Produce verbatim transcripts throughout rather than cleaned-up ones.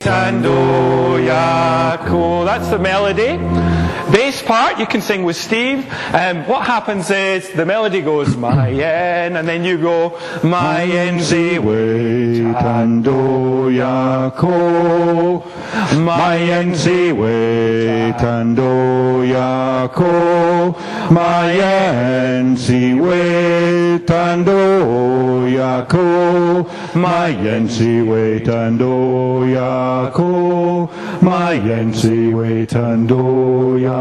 tando yako. That's the melody. Bass part you can sing with Steve. Um, what happens is the melody goes Mayen, and then you go Mayen ziwe tando yako. Mayen ziwe tando yako. Mayen ziwe tando yako. Mayen ziwe tando yako. Mayen ziwe tando yako.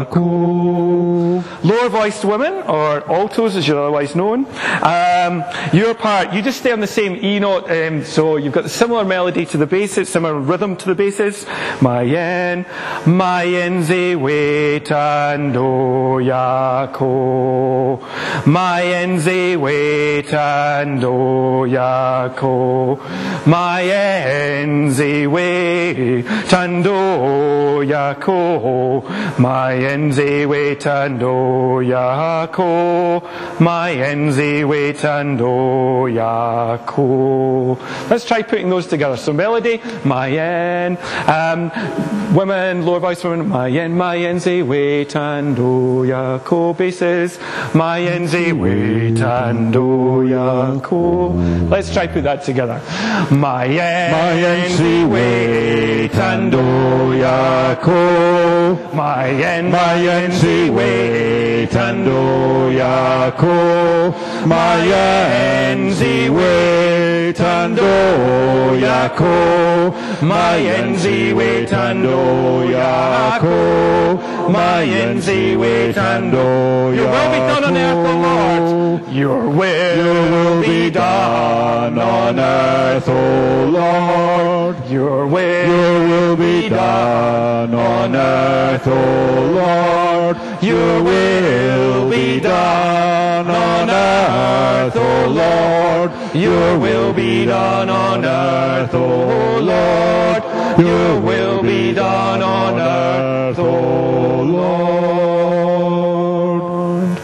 Lower voiced women, or altos as you're otherwise known, um, your part, you just stay on the same E note, um, so you've got the similar melody to the basses, similar rhythm to the basses. Mayen, mayen zewe tando yako. Mayen zewe tando yako. Mayen zewe tando yako. Mayen zewe tando yako. Mayen zewe tando yako. Let's try putting those together. So melody, mayen, um, women, lower voice women, mayen, mayen zewe tando yako. Basses, mayen zewe tando yako. Let's try put that together. Mayen, Mayen zewe tando yako. Mayen, Mayen ziwe tando yako. Mayen ziwe tando yako. Mayen ziwe tando yako. Mayen ziwe tando yako. Your will be done on earth, O Lord. Your will, Your will be done on earth, O Lord. Your will, Your will be done on earth, O Lord. Your will be done on earth, O Lord. Your will be done on earth, O Lord. Your will be done on earth, O Lord.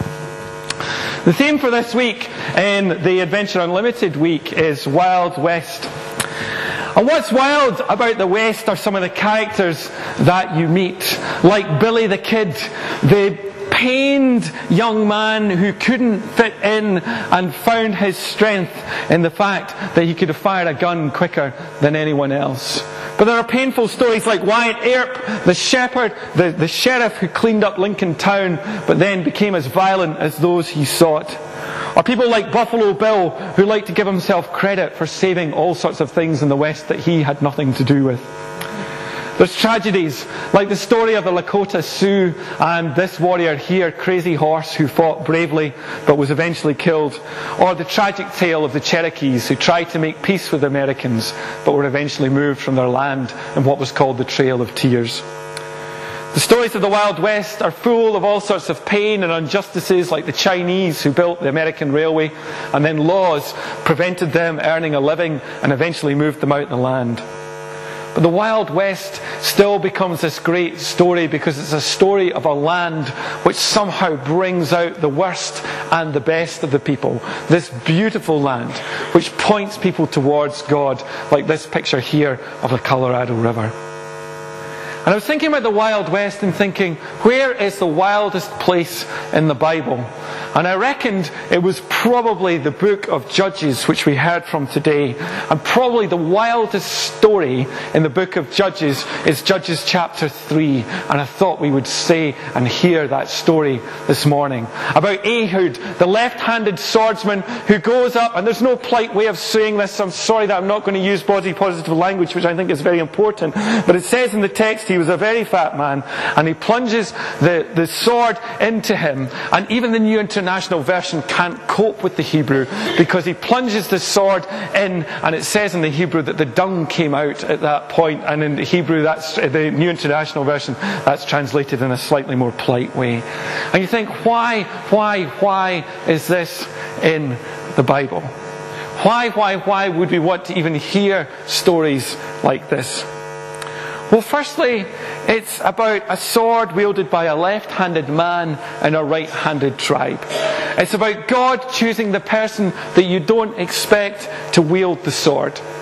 The theme for this week in the Adventure Unlimited week is Wild West. And what's wild about the West are some of the characters that you meet, like Billy the Kid, the pained young man who couldn't fit in and found his strength in the fact that he could have fired a gun quicker than anyone else. But there are painful stories like Wyatt Earp, the shepherd, the, the sheriff who cleaned up Lincoln Town but then became as violent as those he sought. Or people like Buffalo Bill, who liked to give himself credit for saving all sorts of things in the West that he had nothing to do with. There's tragedies, like the story of the Lakota Sioux and this warrior here, Crazy Horse, who fought bravely but was eventually killed. Or the tragic tale of the Cherokees, who tried to make peace with the Americans but were eventually moved from their land in what was called the Trail of Tears. The stories of the Wild West are full of all sorts of pain and injustices, like the Chinese who built the American railway and then laws prevented them earning a living and eventually moved them out of the land. But the Wild West still becomes this great story because it's a story of a land which somehow brings out the worst and the best of the people. This beautiful land which points people towards God, like this picture here of the Colorado River. And I was thinking about the Wild West and thinking, where is the wildest place in the Bible? And I reckoned it was probably the book of Judges, which we heard from today. And probably the wildest story in the book of Judges is Judges chapter three. And I thought we would say and hear that story this morning. About Ehud, the left-handed swordsman who goes up, and there's no polite way of saying this, so I'm sorry that I'm not going to use body positive language, which I think is very important. But it says in the text he was a very fat man, and he plunges the, the sword into him. And even the New International Version can't cope with the Hebrew, because he plunges the sword in, and it says in the Hebrew that the dung came out at that point, and in the Hebrew, that's the New International Version, that's translated in a slightly more polite way. And you think, why, why, why is this in the Bible? Why, why, why would we want to even hear stories like this? Well, firstly, it's about a sword wielded by a left-handed man in a right-handed tribe. It's about God choosing the person that you don't expect to wield the sword.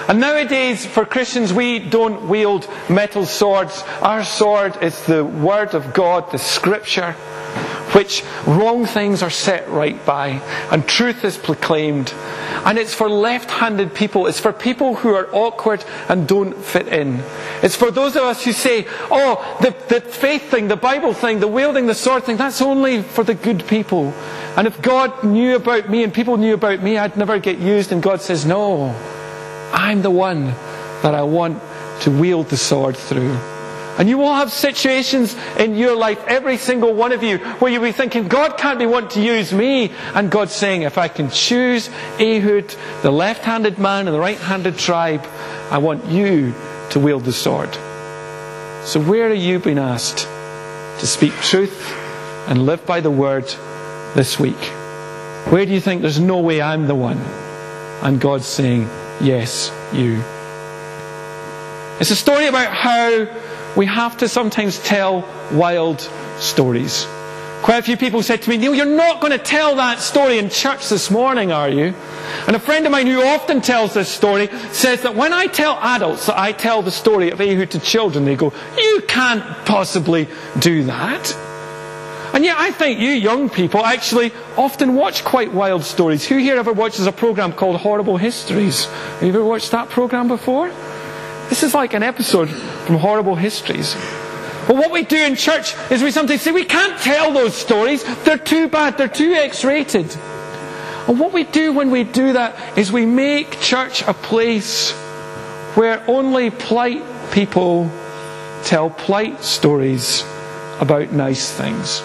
And nowadays, for Christians, we don't wield metal swords. Our sword is the Word of God, the Scripture, which wrong things are set right by, and truth is proclaimed. And it's for left-handed people. It's for people who are awkward and don't fit in. It's for those of us who say, oh, the, the faith thing, the Bible thing, the wielding the sword thing, that's only for the good people. And if God knew about me and people knew about me, I'd never get used. And God says, no, I'm the one that I want to wield the sword through. And you will have situations in your life, every single one of you, where you'll be thinking, God can't be wanting to use me. And God's saying, if I can choose Ehud, the left-handed man in the right-handed tribe, I want you to wield the sword. So where are you being asked to speak truth and live by the word this week? Where do you think there's no way I'm the one? And God's saying, yes, you. It's a story about how we have to sometimes tell wild stories. Quite a few people said to me, Neil, you're not going to tell that story in church this morning, are you? And a friend of mine who often tells this story says that when I tell adults that I tell the story of Ehud to children, they go, you can't possibly do that. And yet I think you young people actually often watch quite wild stories. Who here ever watches a program called Horrible Histories? Have you ever watched that program before? This is like an episode from Horrible Histories. But what we do in church is we sometimes say, we can't tell those stories. They're too bad. They're too X-rated. And what we do when we do that is we make church a place where only polite people tell polite stories about nice things.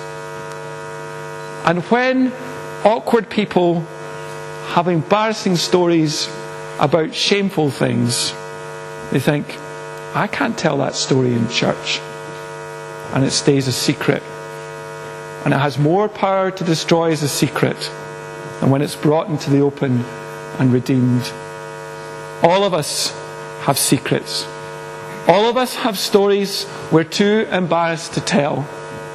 And when awkward people have embarrassing stories about shameful things, they think, I can't tell that story in church. And it stays a secret. And it has more power to destroy as a secret than when it's brought into the open and redeemed. All of us have secrets. All of us have stories we're too embarrassed to tell.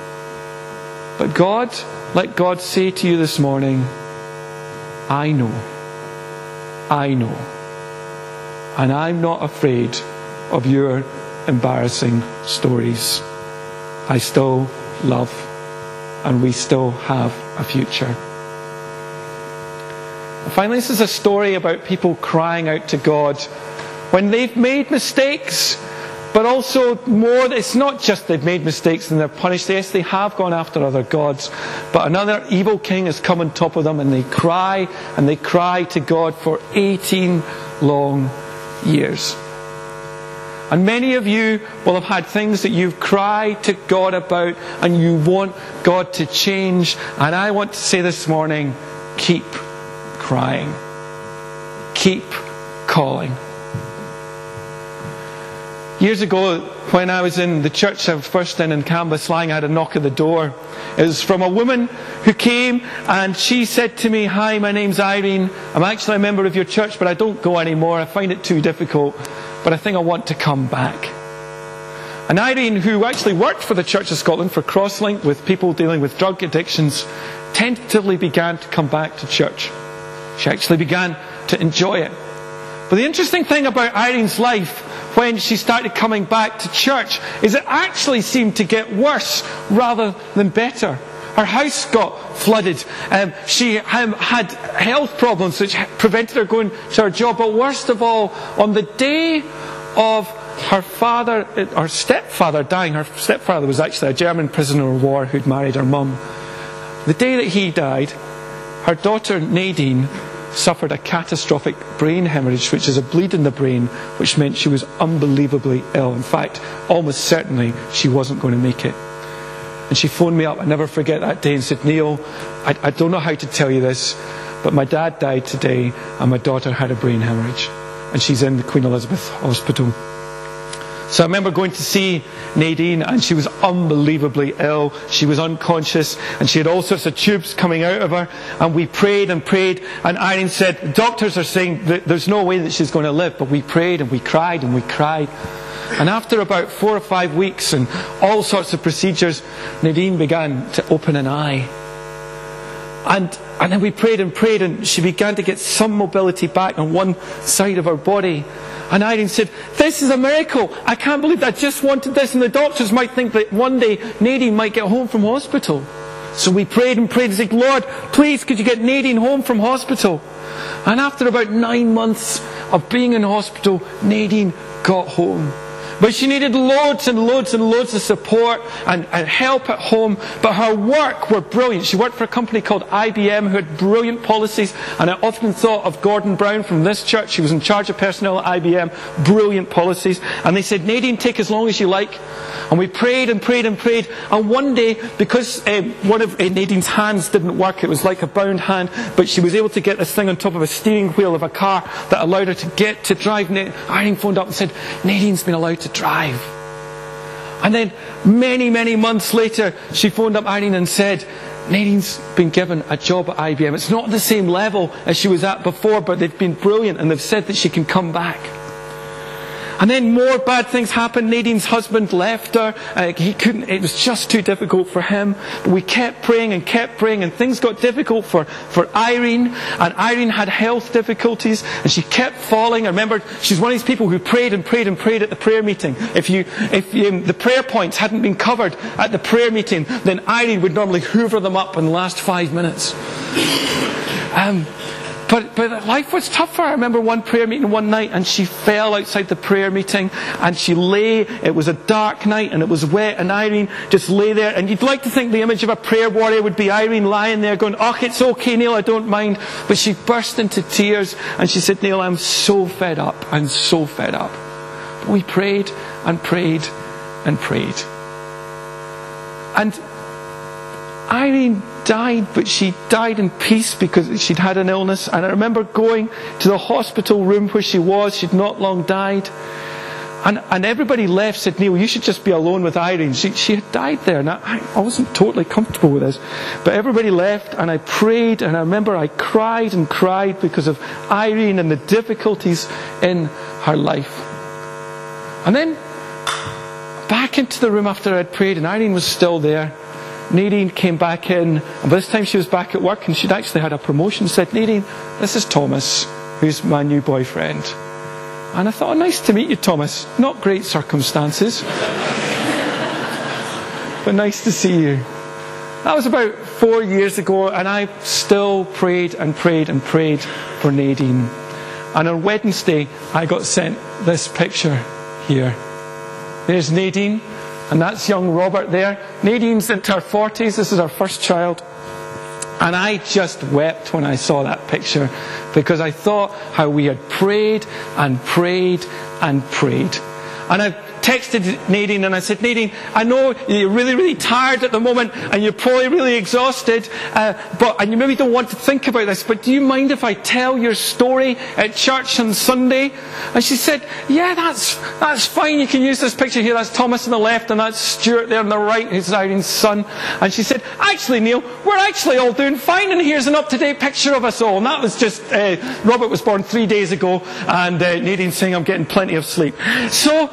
But God, let God say to you this morning, I know. I know. And I'm not afraid of your embarrassing stories. I still love, and we still have a future. And finally, this is a story about people crying out to God when they've made mistakes, but also more, it's not just they've made mistakes and they're punished. Yes, they have gone after other gods, but another evil king has come on top of them, and they cry, and they cry to God for eighteen long years. And many of you will have had things that you've cried to God about and you want God to change. And I want to say this morning, keep crying. Keep calling. Years ago, when I was in the church I was first in in Cambuslang, I had a knock at the door. It was from a woman who came, and she said to me, hi, my name's Irene. I'm actually a member of your church, but I don't go anymore. I find it too difficult, but I think I want to come back. And Irene, who actually worked for the Church of Scotland for Crosslink with people dealing with drug addictions, tentatively began to come back to church. She actually began to enjoy it. But the interesting thing about Irene's life when she started coming back to church is it actually seemed to get worse rather than better. Her house got flooded. Um, she um, had health problems which prevented her going to her job. But worst of all, on the day of her father, her stepfather dying, her stepfather was actually a German prisoner of war who'd married her mum. The day that he died, her daughter Nadine suffered a catastrophic brain hemorrhage, which is a bleed in the brain, which meant she was unbelievably ill. In fact, almost certainly she wasn't going to make it. And she phoned me up, I never forget that day, and said, Neil, I, I don't know how to tell you this, but my dad died today and my daughter had a brain hemorrhage. And she's in the Queen Elizabeth Hospital. So I remember going to see Nadine, and she was unbelievably ill. She was unconscious, and she had all sorts of tubes coming out of her. And we prayed and prayed, and Irene said, doctors are saying that there's no way that she's going to live. But we prayed and we cried and we cried. And after about four or five weeks and all sorts of procedures, Nadine began to open an eye. And, and then we prayed and prayed, and she began to get some mobility back on one side of her body. And Irene said, this is a miracle. I can't believe that. I just wanted this. And the doctors might think that one day Nadine might get home from hospital. So we prayed and prayed and said, Lord, please could you get Nadine home from hospital? And after about nine months of being in hospital, Nadine got home. But she needed loads and loads and loads of support and, and help at home. But her work were brilliant. She worked for a company called I B M who had brilliant policies. And I often thought of Gordon Brown from this church. He was in charge of personnel at I B M. Brilliant policies. And they said, Nadine, take as long as you like. And we prayed and prayed and prayed. And one day, because uh, one of uh, Nadine's hands didn't work, it was like a bound hand, but she was able to get this thing on top of a steering wheel of a car that allowed her to get to drive. Irene phoned up and said, Nadine's been allowed to drive. And then many, many months later, she phoned up Irene and said, Nadine's been given a job at I B M. It's not the same level as she was at before, but they've been brilliant and they've said that she can come back. And then more bad things happened. Nadine's husband left her. Uh, he couldn't, it was just too difficult for him. But we kept praying and kept praying, and things got difficult for, for Irene. And Irene had health difficulties, and she kept falling. I remember she's one of these people who prayed and prayed and prayed at the prayer meeting. If you, if um, the prayer points hadn't been covered at the prayer meeting, then Irene would normally hoover them up in the last five minutes. Um, But, but life was tough for her. I remember one prayer meeting one night, and she fell outside the prayer meeting, and she lay. It was a dark night, and it was wet, and Irene just lay there. And you'd like to think the image of a prayer warrior would be Irene lying there going, oh, it's okay, Neil, I don't mind. But she burst into tears, and she said, Neil, I'm so fed up. I'm so fed up. But we prayed and prayed and prayed. And Irene died, but she died in peace because she'd had an illness. And I remember going to the hospital room where she was. She'd not long died. And, and everybody left, said, Neil, you should just be alone with Irene. She, she had died there. And I, I wasn't totally comfortable with this. But everybody left, and I prayed, and I remember I cried and cried because of Irene and the difficulties in her life. And then back into the room after I'd prayed, and Irene was still there. Nadine came back in, and by this time she was back at work, and she'd actually had a promotion. Said, Nadine, this is Thomas, who's my new boyfriend. And I thought, oh, nice to meet you, Thomas. Not great circumstances, but nice to see you. That was about four years ago, and I still prayed and prayed and prayed for Nadine. And on Wednesday, I got sent this picture here. There's Nadine. And that's young Robert there. Nadine's into her forties. This is her first child. And I just wept when I saw that picture, because I thought how we had prayed and prayed and prayed. And I texted Nadine and I said, Nadine, I know you're really, really tired at the moment and you're probably really exhausted, uh, but and you maybe don't want to think about this, but do you mind if I tell your story at church on Sunday? And she said, yeah, that's that's fine. You can use this picture here. That's Thomas on the left and that's Stuart there on the right, who's Irene's son. And she said, actually, Neil, we're actually all doing fine, and here's an up-to-date picture of us all. And that was just, uh, Robert was born three days ago, and uh, Nadine saying I'm getting plenty of sleep. So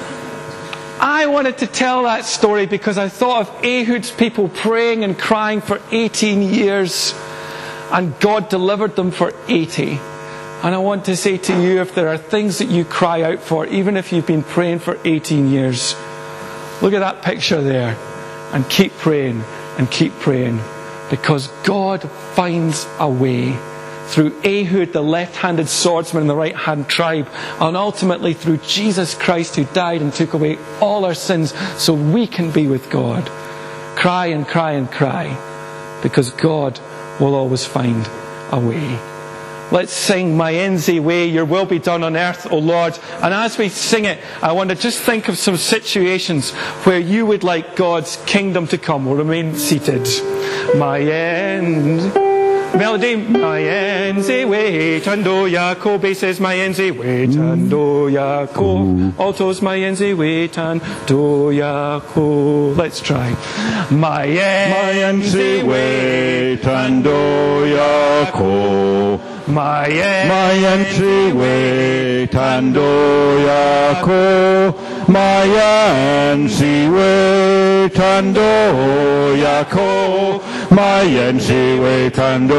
I wanted to tell that story because I thought of Ehud's people praying and crying for eighteen years, and God delivered them for eighty. And I want to say to you, if there are things that you cry out for, even if you've been praying for eighteen years, look at that picture there and keep praying and keep praying, because God finds a way. Through Ehud, the left-handed swordsman in the right-hand tribe, and ultimately through Jesus Christ, who died and took away all our sins so we can be with God. Cry and cry and cry, because God will always find a way. Let's sing My Enzy Way, Your Will Be Done on Earth, O Lord. And as we sing it, I want to just think of some situations where you would like God's kingdom to come. We'll remain seated. My end... Melody, my enzy wait, ando yako, basses, my enzy wait, ando yako, altos, my enzy wait, ando yako. Let's try. My enzy wait, ando yako. My enzy wait, ando yako. My enzy wait, ando yako. 마연시의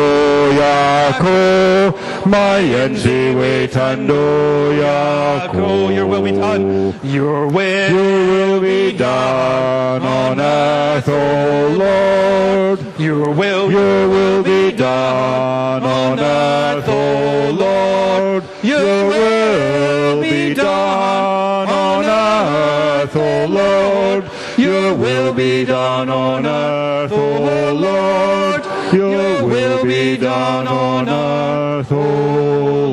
탄도야코 마연시의 탄도야코 Your will be done. Your will. Your will be done on earth, O Lord. Your will. Your will be done on earth, O Lord. Your will be done on earth, O Lord. Your will be done on earth, O Lord. Your will be done on earth, O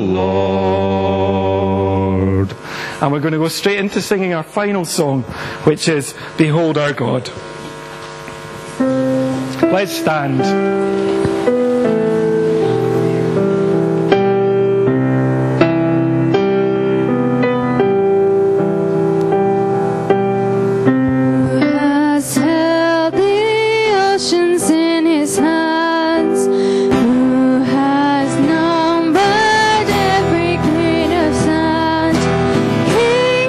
Lord. And we're going to go straight into singing our final song, which is Behold Our God. Let's stand.